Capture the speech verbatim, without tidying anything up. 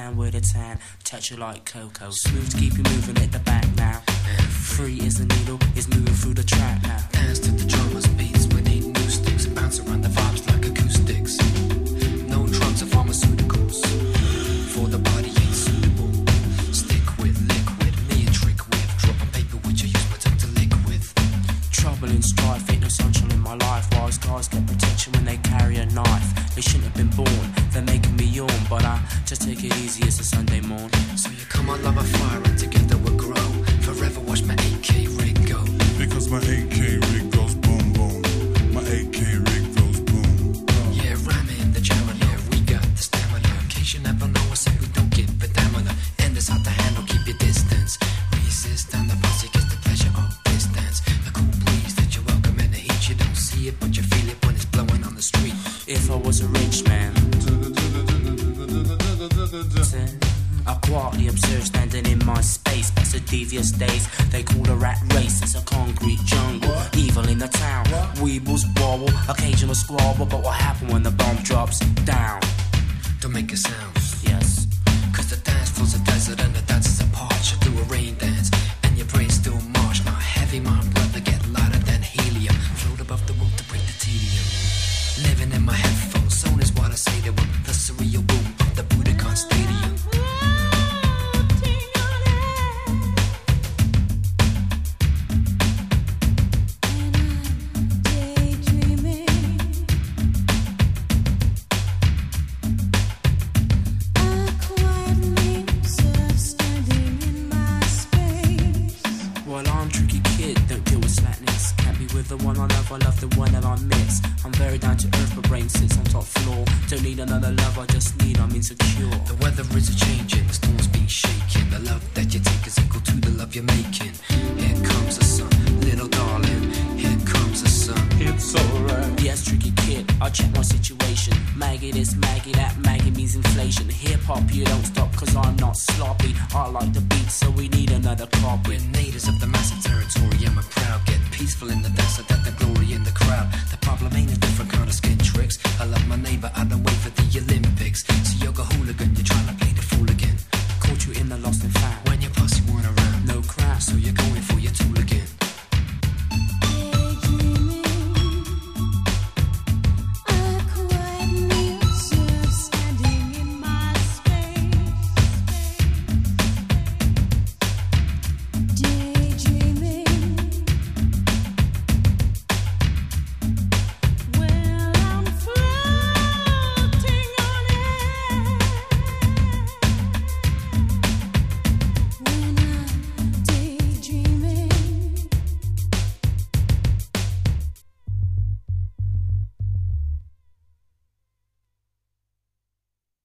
man with a tan, touch you like cocoa. Smooth to keep you moving at the back now. Free as the needle is moving through the track now. Dance to the drummers beats with eight new sticks. Bounce around the vibes like acoustics. No drugs or pharmaceuticals. For the body ain't suitable. Stick with liquid, me a trick with. Drop on paper which I use my tongue to lick with. Trouble and strife, ain't no sunshine in my life. Wise guys get protection when they carry a knife. They shouldn't have been born, they're making me yawn. But I just take it easy, it's a Sunday morn. So you come on like a fire and together we'll grow. Forever watch my A K rig go. Because my A K rig goes boom boom. My A K rig goes boom. Yeah, ram in the jammer, yeah, we got the stamina. In case you never know, I say we don't give a damn on her. And it's hard to handle, keep your distance. Resist and the posse gets the pleasure of distance. The cool breeze that you welcome and the heat, you don't see it, but you feel it when it's blowing on the street. If I was a rich man, I quietly observe standing in my space. That's the devious days they call the rat race. It's a concrete jungle, what? Evil in the town. What? Weebles wobble, occasional squabble. But what happened when the bomb drops down? Don't make a sound. Yes. Cause the dance floor's a desert and the dancers apart. You do a rain dance and your brain still march. Now heavy, my brother, get lighter than helium. Float above the world to break the tedium. Living in my headphones, soon is what I say. They with the surreal boom of the Budokan Stadium. The one I love, I love the one that I miss. I'm very down to earth, but brain sits on top floor. Don't need another love, I just need, I'm insecure. The weather is a changing, the storm's been shaking. The love that you take is equal to the love you're making. Here comes the sun, little darling. Here comes the sun. It's alright. Yes, tricky kid, I check my situation. Maggie this, Maggie that, Maggie means inflation. Hip hop, you don't stop, cause I'm not sloppy. I like the beat, so we need another copy. We're natives of the massive territory, and we're proud. Get peaceful in the desert, that the glory in the crowd. The problem ain't a different kind of skin tricks. I love my neighbor, I don't wait for the Olympics.